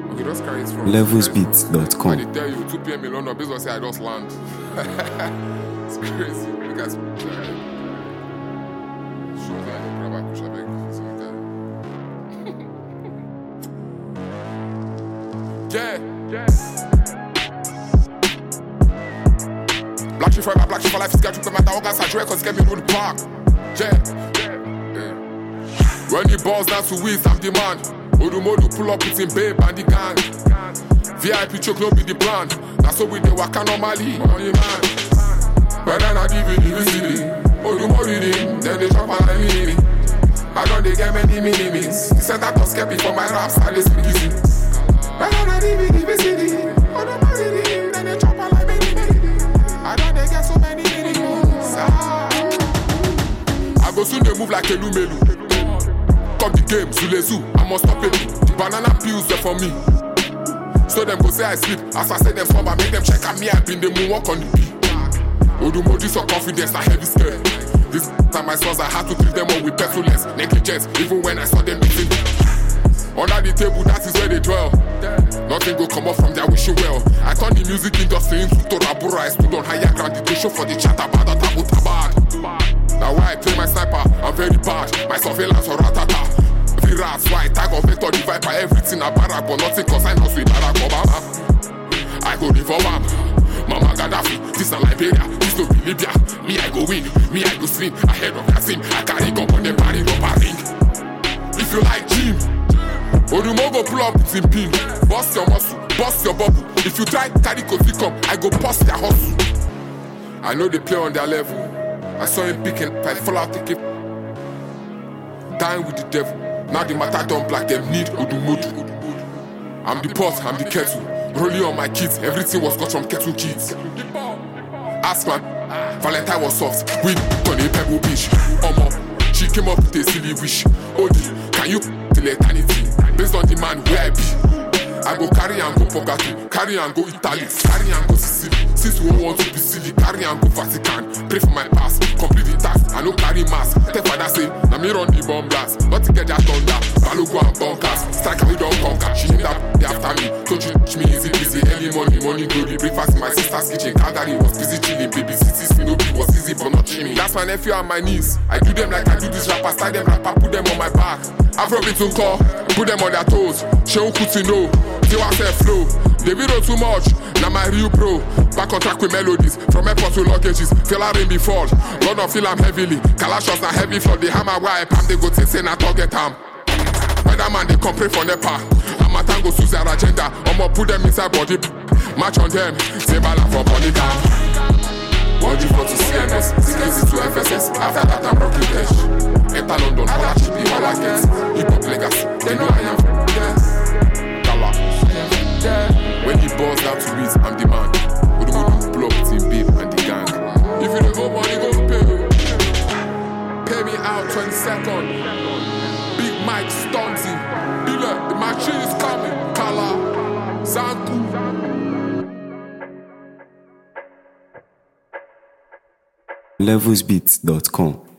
Okay, just carry it from levelsbeats.com. I tell you, 2 p.m. in London, based on say I just land. It's crazy. Because yeah. Black shit forever, black shit for life. It's got to matter. All guys are drunk because get me to the park. Yeah. When the balls down to Wiz, I'm the man. Odumodu pull up with him babe and the gang. VIP choke no be the plan. That's how we dey waka normally. Money man. But then I give you the city. Odumodu them, then they chop and me. I don't they get many mini-mins. The center to skip it for my raps, I just speak easy. But then I give you the city. Odumodu them, then they chop and me. I don't they get so many mini-mins. I go soon they move like a lumelu. Come the game, Zulezu, I must stop it. The banana peels are for me. So them go say I sleep. As I say them small, I make them check on me. I been the moonwalk on the beat. Odumodu so confidence, na heavy scale. This time my sons, I had to treat them all with petulance, negligence, even when I saw them beating. Under the table, that is where they dwell. Nothing go come up from their wishing well. I turned the music industry into Torabura. I stood on higher ground, the show for the chat about the tabu tabad. Now why I play my sniper, I'm very bad. My surveillance or ratata. Every rat's white, tag of Vector, the Viper, everything a Barack, but nothing cause I know sweet Barack Obama. I go live for Mama Gaddafi, this na Liberia, this no be Libya. Me I go win, me I go swing. Ahead of Kasim, I carry gun on the party rubber ring. If you like gym, Odumo go pull up with him pin. Bust your muscle, bust your bubble. If you try carry Kofi come, I go bust their hustle. I know they play on their level. I saw him picking, I fall out the cape. Dying with the devil. Now the matter done black, them need Odumodu. I'm the pot, I'm the kettle. Rolling on my kids, everything was got from kettle kids. Ask man, Valentine was soft. Win on a pebble beach. She came up with a silly wish. Odi, can you till eternity? Based on the man where I be. I go carry and go Pogatu, carry and go Italy, carry and go Sicily. Since we want to be silly, carry and go Vatican. Pray for my past, complete the task. I no carry mask. Tell father say, na me run the bomb blast. Not to get that thunder, Balogo and bunkers. Strike we don't conquer. She hit up, they after me. Told you me easy, busy. Early morning glory. Breakfast in my sister's kitchen. Calgary was busy chilling. Baby cities, me no be was easy but not chilling. That's my nephew on my knees. I do them like I do this rapper. Style them rapper, put them on my back. Afrobeat to call, put them on their toes. Shehu Kutino, they want to flow. They video too much, now my real pro. Back on track with melodies, from airport to luggages. Feel I rain before, London feel I'm heavily. Kalashos na heavy for the hammer wipe. I'm they go take say na target ham. Weatherman they come pray for Nepa. I'm a tango suits their agenda. I'ma put them inside body. Match on them, say bala for Bonica. 1G for to CMS, 6 to FSS. After that I'm rocking cash. Enter London, all that cheaply, all I get. Hip hop legacy, they know I am. Gala. When the balls down to Wiz, I'm the man. Odumodu pull up with him babe and the gang. If you don't go money, go pay. Pay me out 22nd. Big Mike Stunzy. Dealer, the machine is coming. Kala, Zanku. levelsbeats.com.